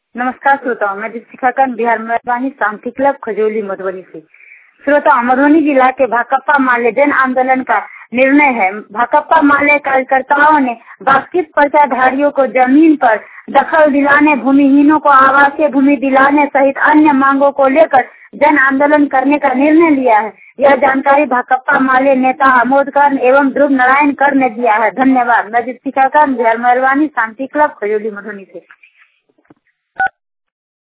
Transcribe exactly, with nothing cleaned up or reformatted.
नमस्कार श्रोताओं, मैं दीपिका खान, बिहार मेहरबानी शांति क्लब खजोली मधुबनी से। श्रोताओं, मधुबनी जिला के भाकपा माले जन आंदोलन का निर्णय है। भाकपा माले कार्यकर्ताओं ने बास्केट पर्चाधारियों को जमीन पर दखल दिलाने, भूमिहीनों को आवासीय भूमि दिलाने सहित अन्य मांगों को लेकर जन आंदोलन करने का निर्णय लिया है। यह जानकारी भाकपा माले नेता आमोद खान एवं ध्रुव नारायण कर ने दिया है। धन्यवाद। मैं दीपिका खान, बिहार मेहरबानी शांति क्लब खजोली मधुबनी से।